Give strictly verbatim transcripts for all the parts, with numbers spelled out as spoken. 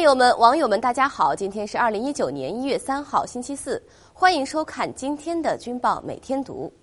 友们、网友们，大家好！今天是二零一九年一月三号，星期四，欢迎收看今天的《军报每天读》。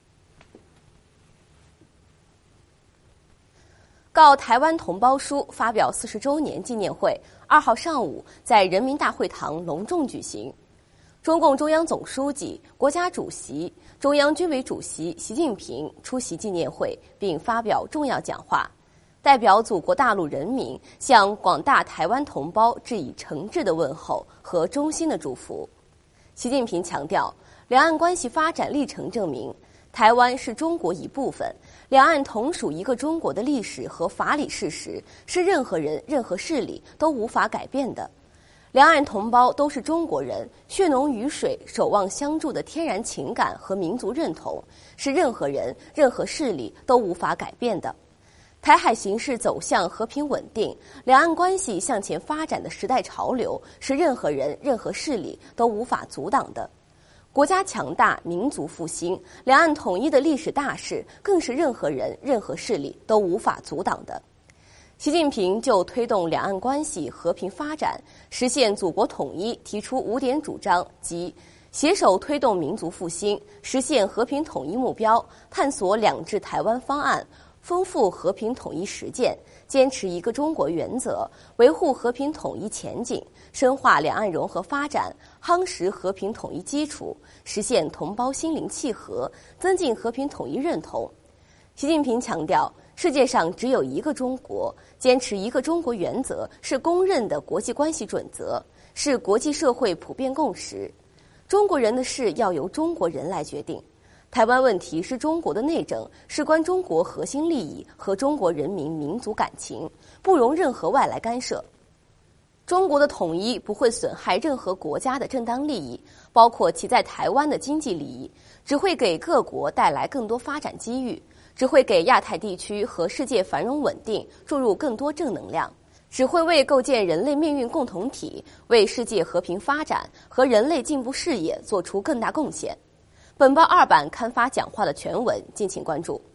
告台湾同胞书发表四十周年纪念会，二号上午在人民大会堂隆重举行。中共中央总书记、国家主席、中央军委主席习近平出席纪念会，并发表重要讲话。代表祖国大陆人民向广大台湾同胞致以诚挚的问候和衷心的祝福。习近平强调，两岸关系发展历程证明，台湾是中国一部分，两岸同属一个中国的历史和法理事实是任何人、任何势力都无法改变的。两岸同胞都是中国人，血浓于水、守望相助的天然情感和民族认同是任何人、任何势力都无法改变的。台海形势走向和平稳定，两岸关系向前发展的时代潮流是任何人、任何势力都无法阻挡的。国家强大、民族复兴、两岸统一的历史大势，更是任何人、任何势力都无法阻挡的。习近平就推动两岸关系和平发展、实现祖国统一提出五点主张，即携手推动民族复兴、实现和平统一目标、探索两制台湾方案、丰富和平统一实践，坚持一个中国原则，维护和平统一前景，深化两岸融合发展，夯实和平统一基础，实现同胞心灵契合，增进和平统一认同。习近平强调，世界上只有一个中国，坚持一个中国原则是公认的国际关系准则，是国际社会普遍共识。中国人的事要由中国人来决定。台湾问题是中国的内政，事关中国核心利益和中国人民民族感情，不容任何外来干涉。中国的统一不会损害任何国家的正当利益，包括其在台湾的经济利益，只会给各国带来更多发展机遇，只会给亚太地区和世界繁荣稳定注入更多正能量，只会为构建人类命运共同体、为世界和平发展和人类进步事业做出更大贡献。本报二版刊发讲话的全文，敬请关注。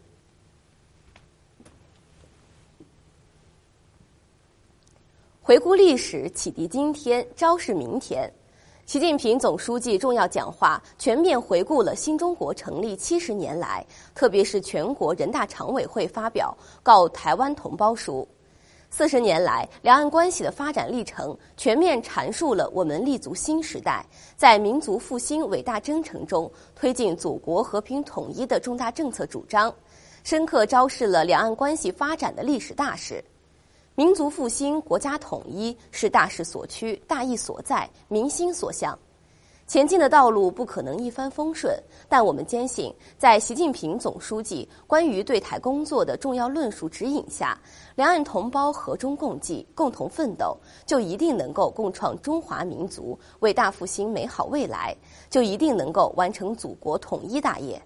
回顾历史，启迪今天，昭示明天。习近平总书记重要讲话全面回顾了新中国成立七十年来，特别是全国人大常委会发表告台湾同胞书。四十年来，两岸关系的发展历程全面阐述了我们立足新时代，在民族复兴伟大征程中推进祖国和平统一的重大政策主张，深刻昭示了两岸关系发展的历史大势。民族复兴、国家统一是大势所趋、大义所在、民心所向。前进的道路不可能一帆风顺，但我们坚信，在习近平总书记关于对台工作的重要论述指引下，两岸同胞和衷共济、共同奋斗，就一定能够共创中华民族伟大复兴美好未来，就一定能够完成祖国统一大业。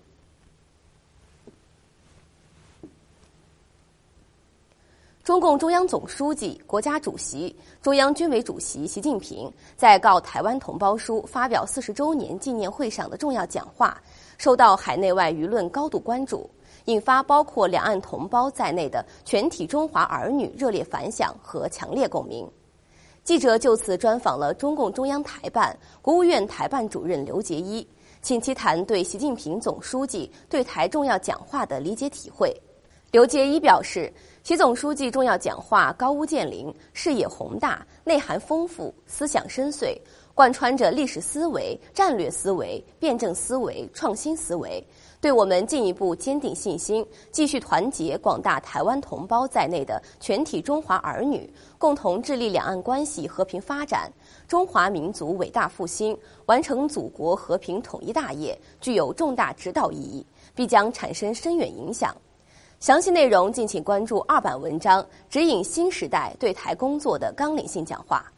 中共中央总书记、国家主席、中央军委主席习近平在告台湾同胞书发表四十周年纪念会上的重要讲话，受到海内外舆论高度关注，引发包括两岸同胞在内的全体中华儿女热烈反响和强烈共鸣。记者就此专访了中共中央台办、国务院台办主任刘捷一，请其谈对习近平总书记对台重要讲话的理解体会。刘捷一表示，习总书记重要讲话高屋建瓴，视野宏大，内涵丰富，思想深邃，贯穿着历史思维、战略思维、辩证思维、创新思维，对我们进一步坚定信心，继续团结广大台湾同胞在内的全体中华儿女，共同致力两岸关系和平发展、中华民族伟大复兴，完成祖国和平统一大业，具有重大指导意义，必将产生深远影响。详细内容敬请关注二版文章，指引新时代对台工作的纲领性讲话。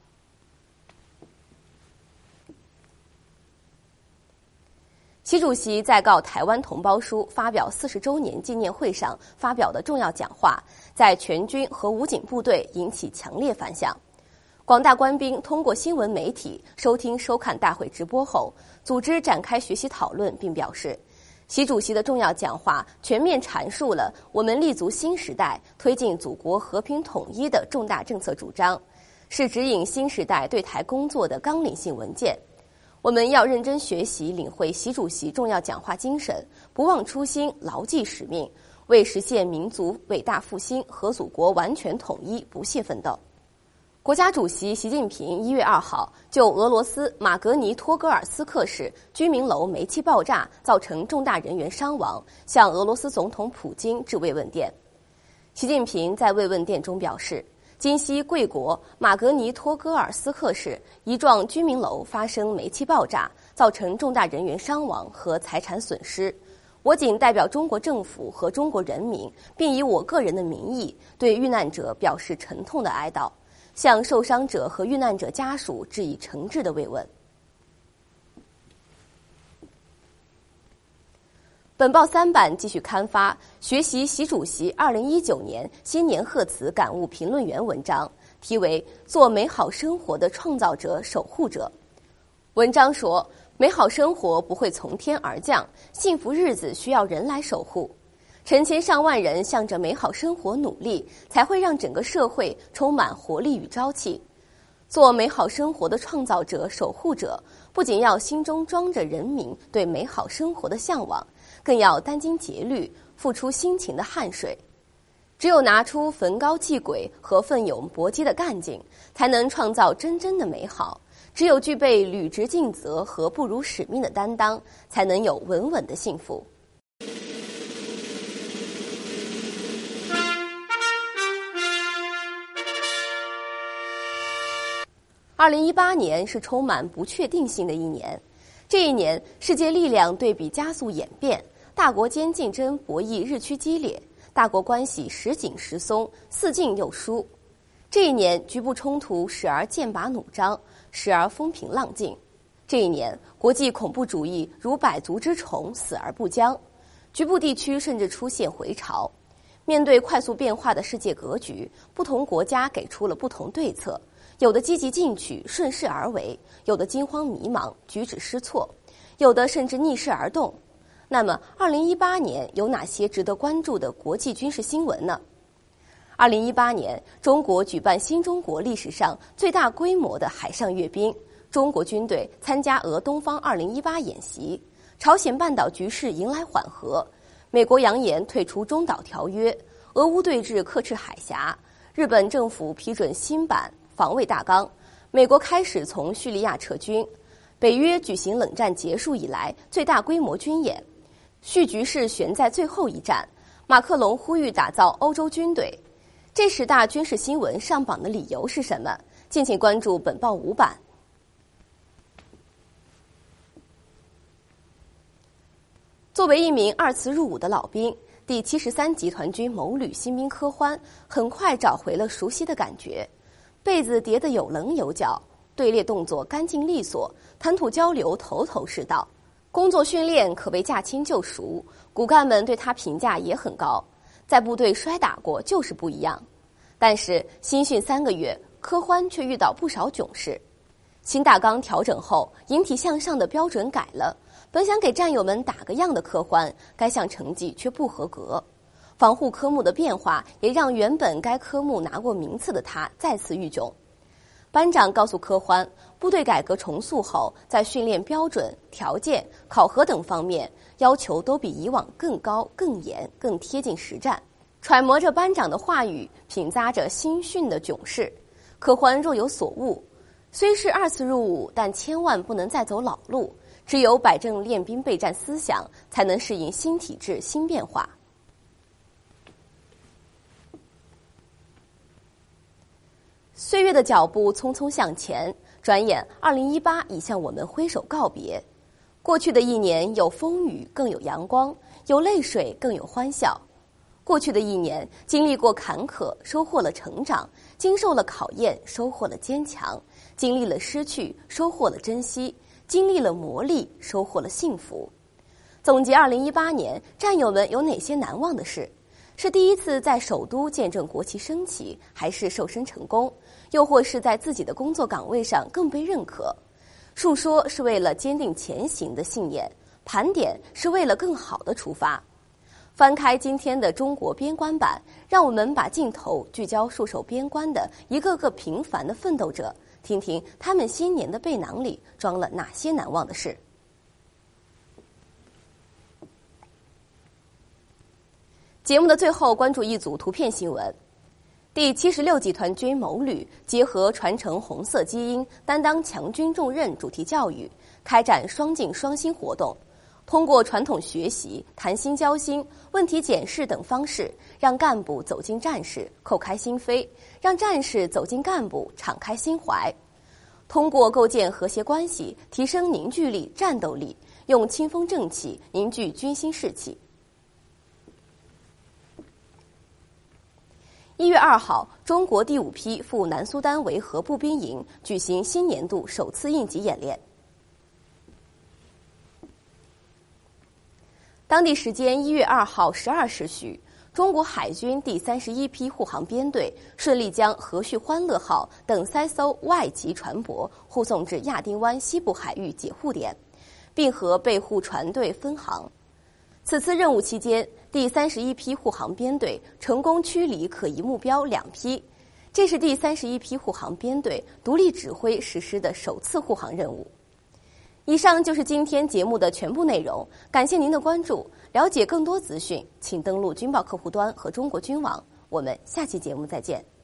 习主席在告台湾同胞书发表四十周年纪念会上发表的重要讲话，在全军和武警部队引起强烈反响。广大官兵通过新闻媒体收听收看大会直播后，组织展开学习讨论，并表示，习主席的重要讲话全面阐述了我们立足新时代、推进祖国和平统一的重大政策主张， 是指引新时代对台工作的纲领性文件。我们要认真学习，领会习主席重要讲话精神，不忘初心，牢记使命，为实现民族伟大复兴和祖国完全统一不懈奋斗。国家主席习近平一月二号就俄罗斯马格尼托戈尔斯克市居民楼煤气爆炸造成重大人员伤亡，向俄罗斯总统普京致慰问电。习近平在慰问电中表示，今夕贵国马格尼托戈尔斯克市一幢居民楼发生煤气爆炸，造成重大人员伤亡和财产损失。我谨代表中国政府和中国人民，并以我个人的名义，对遇难者表示沉痛的哀悼，向受伤者和遇难者家属致以诚挚的慰问。本报三版继续刊发学习习主席二零一九年新年贺词感悟评论员文章，题为《做美好生活的创造者、守护者》。文章说，美好生活不会从天而降，幸福日子需要人来守护。成千上万人向着美好生活努力，才会让整个社会充满活力与朝气。做美好生活的创造者、守护者，不仅要心中装着人民对美好生活的向往，更要殚精竭虑，付出辛勤的汗水。只有拿出焚高继轨和奋勇搏击的干劲，才能创造真正的美好。只有具备履职尽责和不辱使命的担当，才能有稳稳的幸福。二零一八年是充满不确定性的一年，这一年世界力量对比加速演变，大国间竞争博弈日趋激烈，大国关系时紧时松，似进又出。这一年局部冲突时而剑拔弩张，时而风平浪静。这一年国际恐怖主义如百足之虫，死而不僵，局部地区甚至出现回潮。面对快速变化的世界格局，不同国家给出了不同对策，有的积极进取，顺势而为，有的惊慌迷茫，举止失措，有的甚至逆势而动。那么二零一八年有哪些值得关注的国际军事新闻呢？二零一八年，中国举办新中国历史上最大规模的海上阅兵，中国军队参加俄东方二零一八演习，朝鲜半岛局势迎来缓和，美国扬言退出中导条约，俄乌对峙刻赤海峡，日本政府批准新版防卫大纲，美国开始从叙利亚撤军，北约举行冷战结束以来最大规模军演，叙局势悬在最后一战，马克龙呼吁打造欧洲军队。这十大军事新闻上榜的理由是什么？敬请关注本报五版。作为一名二次入伍的老兵，第七十三集团军某旅新兵柯欢很快找回了熟悉的感觉，被子叠得有棱有角，队列动作干净利索，谈吐交流头头是道，工作训练可谓驾轻就熟，骨干们对他评价也很高。在部队摔打过就是不一样。但是新训三个月，柯欢却遇到不少囧事。新大纲调整后，引体向上的标准改了，本想给战友们打个样的柯欢，该项成绩却不合格。防护科目的变化也让原本该科目拿过名次的他再次遇囧。班长告诉柯欢，部队改革重塑后，在训练标准、条件、考核等方面要求都比以往更高、更严、更贴近实战。揣摩着班长的话语，品咂着新训的囧事，柯欢若有所悟。虽是二次入伍，但千万不能再走老路，只有摆正练兵备战思想，才能适应新体制、新变化。岁月的脚步匆匆向前，转眼二零一八已向我们挥手告别。过去的一年有风雨，更有阳光；有泪水，更有欢笑。过去的一年经历过坎坷，收获了成长；经受了考验，收获了坚强；经历了失去，收获了珍惜；经历了磨砺，收获了幸福。总结二零一八年，战友们有哪些难忘的事？是第一次在首都见证国旗升起，还是瘦身成功？又或是在自己的工作岗位上更被认可？述说是为了坚定前行的信念，盘点是为了更好的出发。 翻开今天的中国边关版，让我们把镜头聚焦戍守边关的一个个平凡的奋斗者，听听他们新年的背囊里装了哪些难忘的事。节目的最后，关注一组图片新闻。第七十六集团军某旅结合传承红色基因、担当强军重任主题教育，开展双进双新活动，通过传统学习、谈心交心、问题检视等方式，让干部走进战士，叩开心扉，让战士走进干部，敞开心怀。通过构建和谐关系，提升凝聚力、战斗力，用清风正气凝聚军心士气。一月二号，中国第五批赴南苏丹维和步兵营举行新年度首次应急演练。当地时间一月二号十二时许，中国海军第三十一批护航编队顺利将和煦欢乐号等三艘外籍船舶护送至亚丁湾西部海域解护点，并和备护船队分航。此次任务期间，第三十一批护航编队成功驱离可疑目标两批，这是第三十一批护航编队独立指挥实施的首次护航任务。以上就是今天节目的全部内容，感谢您的关注。了解更多资讯，请登录军报客户端和中国军网。我们下期节目再见。